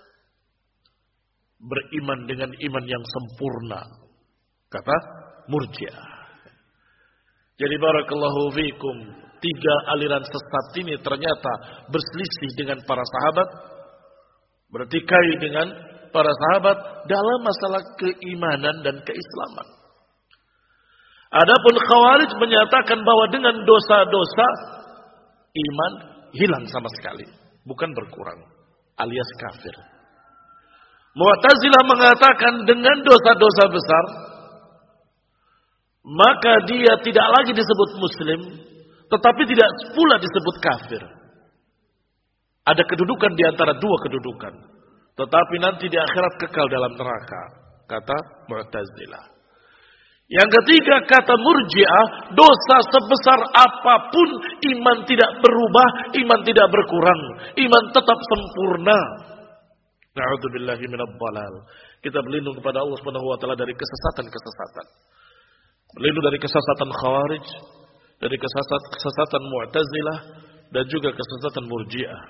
beriman dengan iman yang sempurna. Kata Murji'ah. Jadi barakallahu fikum, tiga aliran sesat ini ternyata berselisih dengan para sahabat, bertikai dengan para sahabat dalam masalah keimanan dan keislaman. Adapun Khawarij menyatakan bahwa dengan dosa-dosa iman hilang sama sekali, bukan berkurang, alias kafir. Mu'tazilah mengatakan dengan dosa-dosa besar maka dia tidak lagi disebut Muslim, tetapi tidak pula disebut kafir. Ada kedudukan di antara dua kedudukan, tetapi nanti di akhirat kekal dalam neraka, kata Mu'tazilah. Yang ketiga kata Murji'ah, dosa sebesar apapun iman tidak berubah, iman tidak berkurang, iman tetap sempurna. Na'udzubillahi minadh dhalal. Kita berlindung kepada Allah Subhanahu wa taala dari kesesatan-kesesatan. Berlindung dari kesesatan Khawarij, dari kesesatan kesesatan Mu'tazilah dan juga kesesatan Murji'ah.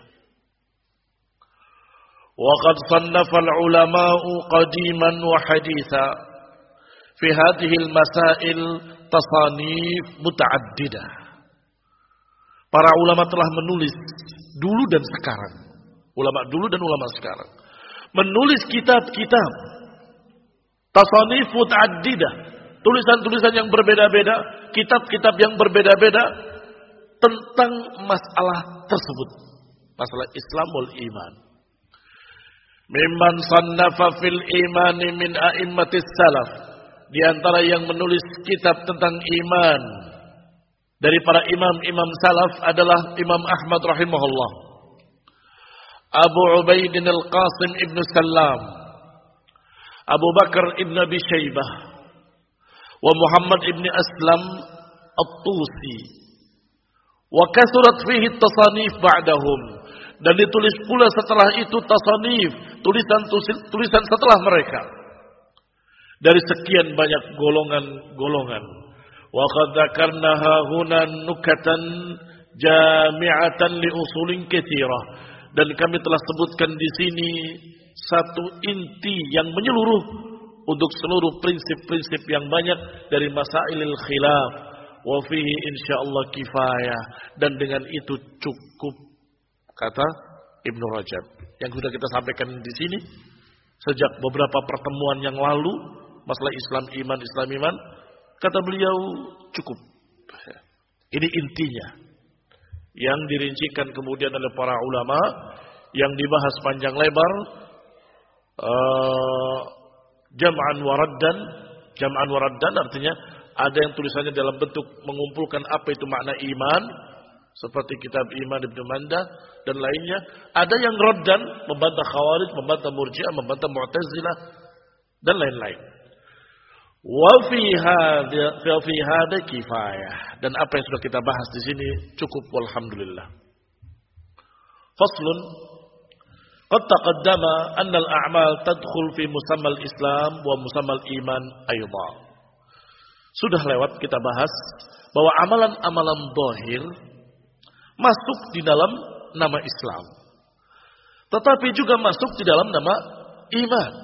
Wa qad sannafa al-ulama'u qadiman wa haditha fi hadhihi al-masail tasanif muta'addidah. Para ulama telah menulis dulu dan sekarang. Ulama dulu dan ulama sekarang menulis kitab-kitab tasanif muta'addidah, tulisan-tulisan yang berbeda-beda, kitab-kitab yang berbeda-beda tentang masalah tersebut, masalah Islam wal iman. Mimman sannafa fil imani min a'immatis salaf, di antara yang menulis kitab tentang iman dari para imam-imam salaf adalah Imam Ahmad rahimahullah, Abu Ubaidin al-Qasim ibn Sallam, Abu Bakar ibn Abi Shaybah, wa Muhammad ibn Aslam at-Tusi, wa kasurat fihi tasanif ba'dahum, dan ditulis pula setelah itu tasanif, tulisan-tulisan setelah mereka dari sekian banyak golongan-golongan. Wa qad dzakarnaha huna nukatan jami'atan li usulin katsirah, dan kami telah sebutkan di sini satu inti yang menyeluruh untuk seluruh prinsip-prinsip yang banyak dari masailil khilaf. Wa fihi insyaallah kifayah, dan dengan itu cukup, kata Ibnu Rajab. Yang sudah kita sampaikan di sini sejak beberapa pertemuan yang lalu, masalah Islam iman, Islam iman, kata beliau cukup. Ini intinya. yang dirincikan kemudian oleh para ulama, yang dibahas panjang lebar, uh, jam'an waraddan. Jam'an waraddan artinya ada yang tulisannya dalam bentuk mengumpulkan apa itu makna iman, seperti kitab Iman Ibnu Mandah dan lainnya. Ada yang raddan, membantah Khawarij, membantah Murji'ah, membantah Mu'tazilah dan lain-lain. Wa fi hadza fi hadza kifayah, dan apa yang sudah kita bahas di sini cukup walhamdulillah. Faslun, qad taqaddama anna al-a'mal tadkhul fi musamma al-islam wa musamma al-iman aidan. Sudah lewat kita bahas bahwa amalan-amalan zahir masuk di dalam nama Islam, tetapi juga masuk di dalam nama iman.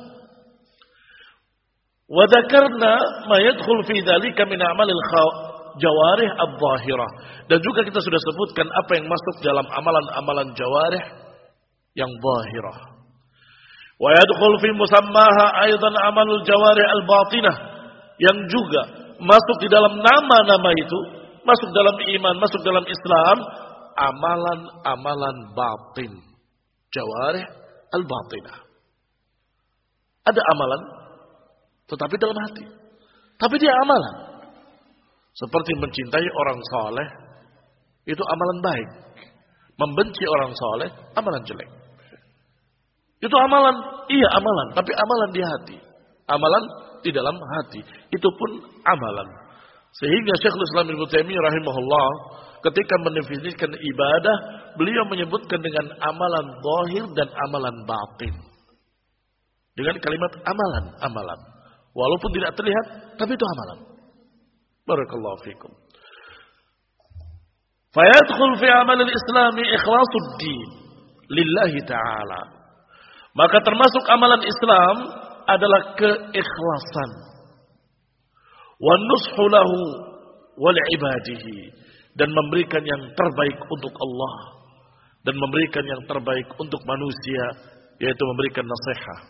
Wa dzakarna ma yadkhul fi dzalika min a'malil jawarih adh-dhahirah, dan juga kita sudah sebutkan apa yang masuk dalam amalan-amalan jawarih yang zahirah. Wa yadkhul fi musammaha aidan amalul jawarih al-batinah, yang juga masuk di dalam nama-nama itu, masuk dalam iman, masuk dalam Islam, amalan-amalan batin, jawarih al-batinah. Ada amalan tetapi dalam hati, tapi dia amalan. Seperti mencintai orang saleh, itu amalan baik. Membenci orang saleh, amalan jelek. Itu amalan, iya amalan, tapi amalan di hati. Amalan di dalam hati, itu pun amalan. Sehingga Syekhul Islam Ibnu Taimiyah rahimahullah ketika mendefinisikan ibadah, beliau menyebutkan dengan amalan zahir dan amalan batin. Dengan kalimat amalan, amalan. Walaupun tidak terlihat, tapi itu amalan. Barakallahu fikum. Fayadkhul fi amal al-Islam ikhlasul din lillahi ta'ala. Maka termasuk amalan Islam adalah keikhlasan. Wa nushu lahu wa li'ibadihi, dan memberikan yang terbaik untuk Allah dan memberikan yang terbaik untuk manusia, yaitu memberikan nasihat.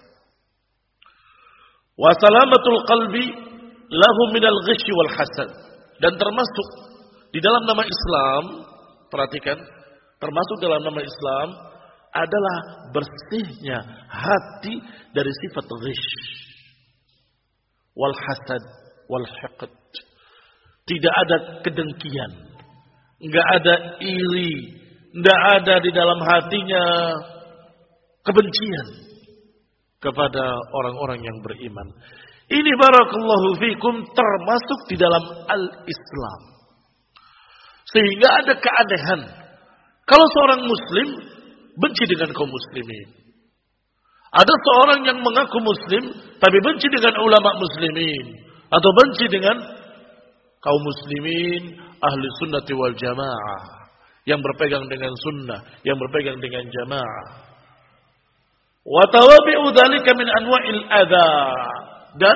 Wa salamatul qalbi lahu minal ghishi wal hasad, dan termasuk di dalam nama Islam, perhatikan, termasuk dalam nama Islam adalah bersihnya hati dari sifat ghish wal hasad wal hiqd. Tidak ada kedengkian, enggak ada iri, enggak ada di dalam hatinya kebencian kepada orang-orang yang beriman. Ini barakallahu fikum termasuk di dalam al-Islam. Sehingga ada keanehan kalau seorang muslim benci dengan kaum muslimin. Ada seorang yang mengaku muslim tapi benci dengan ulama muslimin, atau benci dengan kaum muslimin ahli sunnati wal jamaah, yang berpegang dengan sunnah, yang berpegang dengan jamaah. Wa tawabi'u dzalika min anwa'il adza, dan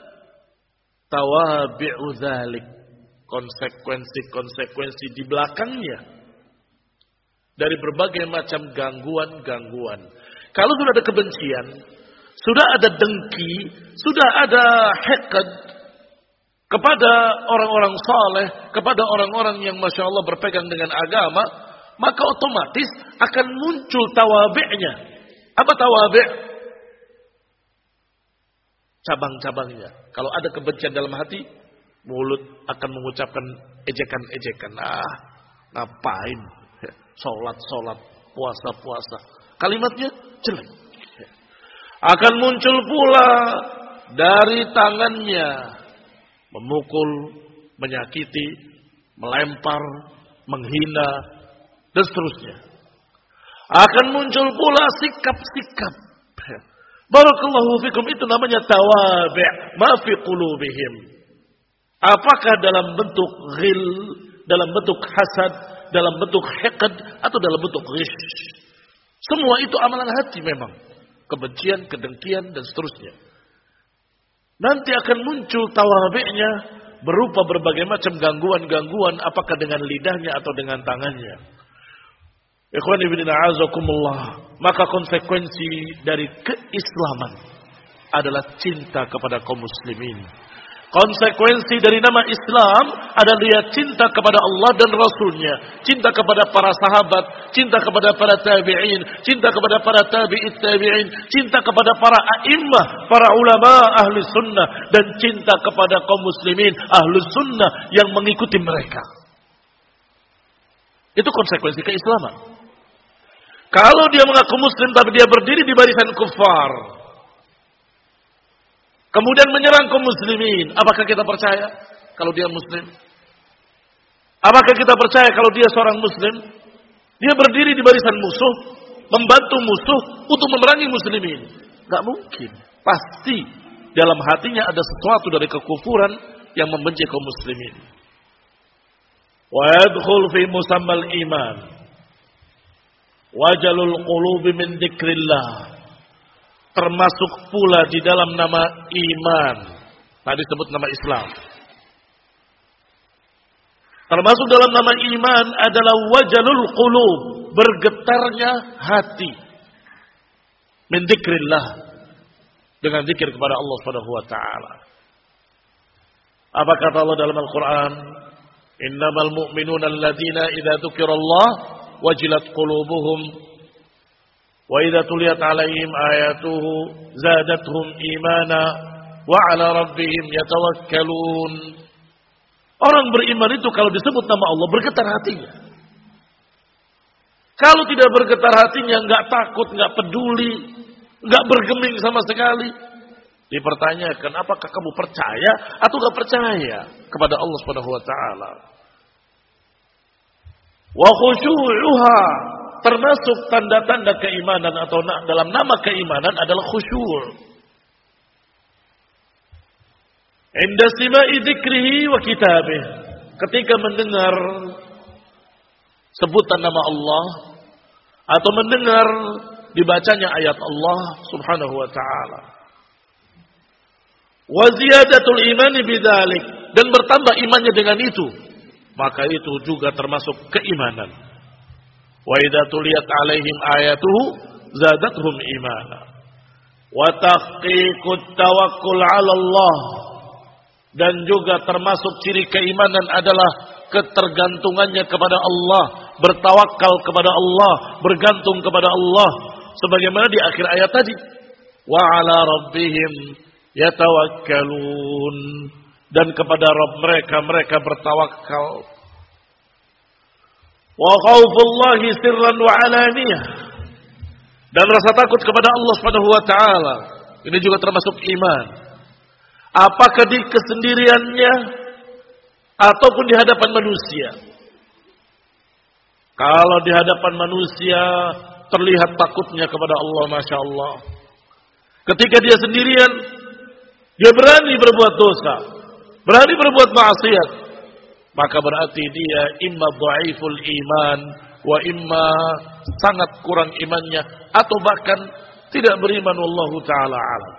tawabi'u dzalik, konsekuensi-konsekuensi di belakangnya dari berbagai macam gangguan-gangguan. Kalau sudah ada kebencian, sudah ada dengki, sudah ada hiqd kepada orang-orang saleh, kepada orang-orang yang masya Allah berpegang dengan agama, maka otomatis akan muncul tawabi'nya. Apa tawabi'? Cabang-cabangnya. Kalau ada kebencian dalam hati, mulut akan mengucapkan ejekan-ejekan. Ah, ngapain? Sholat-sholat, puasa-puasa. Kalimatnya jelek. Akan muncul pula dari tangannya memukul, menyakiti, melempar, menghina, dan seterusnya. Akan muncul pula sikap-sikap. Barakallahu fikum, itu namanya tawabi' ma fi qulubihim. Apakah dalam bentuk ghil, dalam bentuk hasad, dalam bentuk hiqd, atau dalam bentuk ghish. Semua itu amalan hati memang. Kebencian, kedengkian, dan seterusnya. Nanti akan muncul tawabi'nya berupa berbagai macam gangguan-gangguan, apakah dengan lidahnya atau dengan tangannya. Ikhwan ibn a'azakumullah, maka konsekuensi dari keislaman adalah cinta kepada kaum muslimin. Konsekuensi dari nama Islam adalah dia cinta kepada Allah dan Rasulnya, cinta kepada para sahabat, cinta kepada para tabi'in, cinta kepada para tabi'it tabi'in, cinta kepada para a'immah, para ulama ahli sunnah, dan cinta kepada kaum muslimin ahli sunnah yang mengikuti mereka. Itu konsekuensi keislaman. Kalau dia mengaku muslim tapi dia berdiri di barisan kufar, kemudian menyerang kaum muslimin, apakah kita percaya kalau dia muslim? Apakah kita percaya kalau dia seorang muslim? Dia berdiri di barisan musuh, membantu musuh untuk memerangi muslimin. Gak mungkin. Pasti dalam hatinya ada sesuatu dari kekufuran yang membenci kaum muslimin. Wa yadkhul fi musammal iman wajalul qulubi min dzikrillah. Termasuk pula di dalam nama iman. Tadi sebut nama Islam. Termasuk dalam nama iman adalah wajalul qulub, bergetarnya hati. Min dzikrillah, dengan zikir kepada Allah Subhanahu wa taala. Apa kata Allah dalam Al-Qur'an? Innamal mu'minuna alladzina idza dzukirallah wajilat qulubuhum wa idza tuliyat 'alaihim ayatuhu zadatuhum imana wa 'ala rabbihim yatawakkalun. Orang beriman itu kalau disebut nama Allah bergetar hatinya. Kalau tidak bergetar hatinya, enggak takut, enggak peduli, enggak bergeming sama sekali, dipertanyakan apakah kamu percaya atau enggak percaya kepada Allah Subhanahu wa taala. Wa khusyu'uha, termasuk tanda-tanda keimanan atau dalam nama keimanan adalah khusyur. Inda sima'i dzikrihi wa kitabih, ketika mendengar sebutan nama Allah atau mendengar dibacanya ayat Allah Subhanahu wa taala. Wa ziyadatul imani bidzalik, dan bertambah imannya dengan itu, maka itu juga termasuk keimanan. Wa idza tuliyat 'alaihim ayatuhu zadatuhum imana. Wa tahqiqut tawakkul 'ala Allah, dan juga termasuk ciri keimanan adalah ketergantungannya kepada Allah, bertawakal kepada Allah, bergantung kepada Allah, sebagaimana di akhir ayat tadi, wa 'ala rabbihim yatawakkalun, dan kepada Rabb mereka mereka bertawakal. Wa khaufullahi sirran wa 'alaniyah, dan rasa takut kepada Allah Subhanahu wa taala, ini juga termasuk iman. Apakah di kesendiriannya ataupun di hadapan manusia. Kalau di hadapan manusia terlihat takutnya kepada Allah, Masya Allah. Ketika dia sendirian, dia berani berbuat dosa, berani berbuat maksiat, maka berarti dia imma dhaiful iman wa imma sangat kurang imannya, atau bahkan tidak beriman, wallahu ta'ala alam.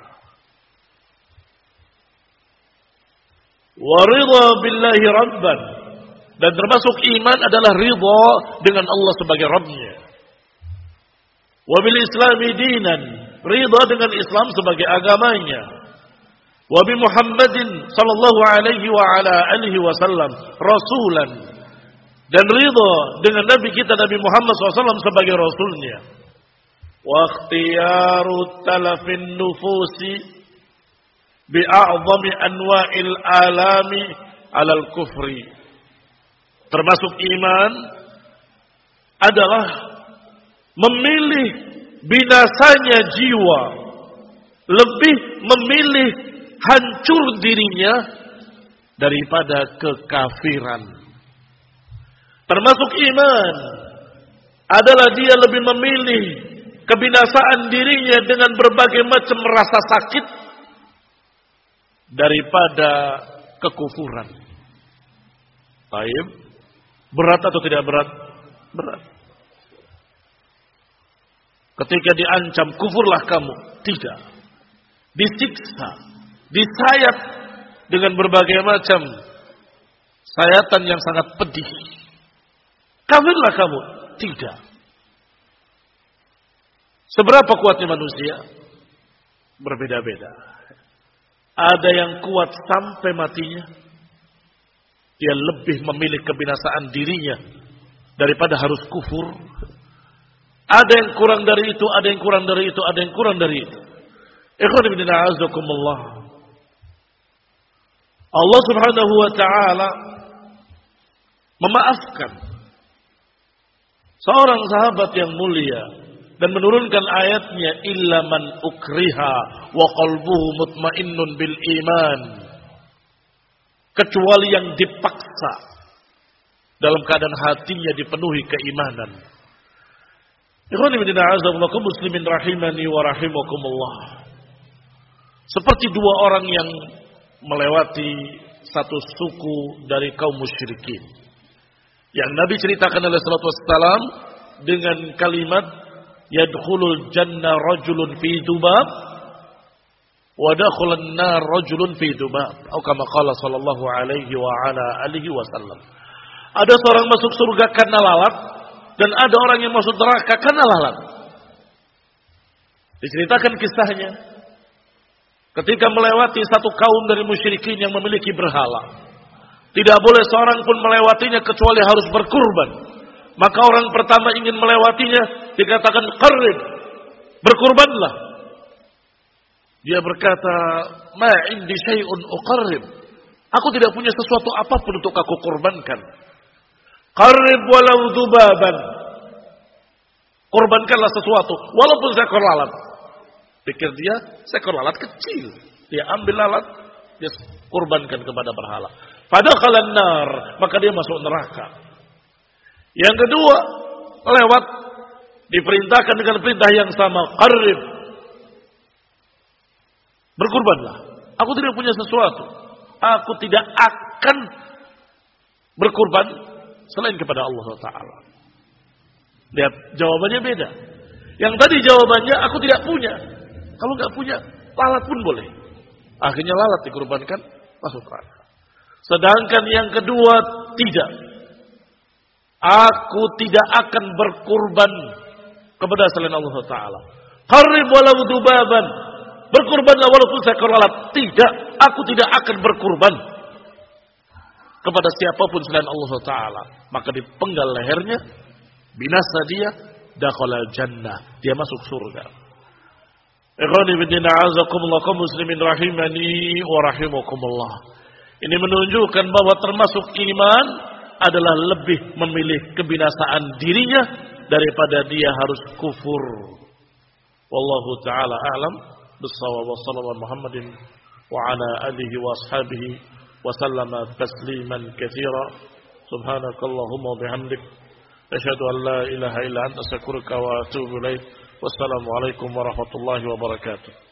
Wa ridha billahi rabban, dan termasuk iman adalah ridha dengan Allah sebagai Rabbnya. Wa bil islami dinan, ridha dengan Islam sebagai agamanya. Wa bi Muhammadin sallallahu alaihi wa ala alihi wasallam rasulan, dan ridha dengan Nabi kita Nabi Muhammad sallallahu alaihi wasallam sebagai rasulnya. Wa ikhtiyaru talafin nufusi bi'a'zami anwa'il alami alal kufri. Termasuk iman adalah memilih binasanya jiwa, lebih memilih hancur dirinya daripada kekafiran. Termasuk iman adalah dia lebih memilih kebinasaan dirinya dengan berbagai macam rasa sakit daripada kekufuran. Baik, berat atau tidak berat? Berat. Ketika diancam, kufurlah kamu, tidak. Disiksa, disayat dengan berbagai macam sayatan yang sangat pedih. Kafirlah kamu, tidak. Seberapa kuatnya manusia? Berbeda-beda. Ada yang kuat sampai matinya. Dia lebih memilih kebinasaan dirinya daripada harus kufur. Ada yang kurang dari itu, ada yang kurang dari itu, ada yang kurang dari itu. Ikhwan fillah a'azzakumullah. Allah Subhanahu wa taala memaafkan seorang sahabat yang mulia dan menurunkan ayatnya illa man ukriha wa qalbuhu mutmainnun bil iman, kecuali yang dipaksa dalam keadaan hatinya dipenuhi keimanan. Ikhwan fillah a'azzakumullah muslimin rahimani wa rahimakumullah. Seperti dua orang yang melewati satu suku dari kaum musyrikin yang Nabi ceritakan alaihi salatu wassalam dengan kalimat yadkhulul jannah rajulun fi dubab wa dakhulan nar rajulun fi dubab atau kama qala sallallahu alaihi wa ala alihi wasallam. Ada seorang masuk surga karena lalat dan ada orang yang masuk neraka karena lalat. Diceritakan kisahnya ketika melewati satu kaum dari musyrikin yang memiliki berhala. Tidak boleh seorang pun melewatinya kecuali harus berkurban. Maka orang pertama ingin melewatinya dikatakan qarrib, berkurbanlah. Dia berkata, ma indi syai'un uqarrib. Aku tidak punya sesuatu apapun untuk aku kurbankan. Qarrib walau dzubaban. Kurbankanlah sesuatu walaupun seekor lalat. Pikir dia seekor lalat kecil. Dia ambil lalat, dia kurbankan kepada berhala. Fadakhalan nar, maka dia masuk neraka. Yang kedua, lewat diperintahkan dengan perintah yang sama, qarrib. Berkurbanlah. Aku tidak punya sesuatu. Aku tidak akan berkurban selain kepada Allah Taala. Lihat, jawabannya beda. Yang tadi jawabannya aku tidak punya. Kalau nggak punya, lalat pun boleh. Akhirnya lalat dikurbankan, masuk neraka. Sedangkan yang kedua tidak. Aku tidak akan berkurban kepada selain Allah Taala. Qarrib walau dubaban. Berkurbanlah walaupun seekor lalat. Tidak, aku tidak akan berkurban kepada siapapun selain Allah Taala. Maka dipenggal lehernya, binasa dia, dakhala jannah, dia masuk surga. Ikhwani fillah a'azzakumullah kaum muslimin rahimani wa rahimakumullah. Ini menunjukkan bahwa termasuk iman adalah lebih memilih kebinasaan dirinya daripada dia harus kufur. Wallahu taala a'lam bis-shawab. Wassallallahu Muhammadin wa ala alihi wa ashabihi wa sallama tasliman katsira. Subhanakallahumma wa bihamdik asyhadu an la ilaha illa anta astaghfiruka wa atubu ilaik. Wassalamu alaikum warahmatullahi wabarakatuh.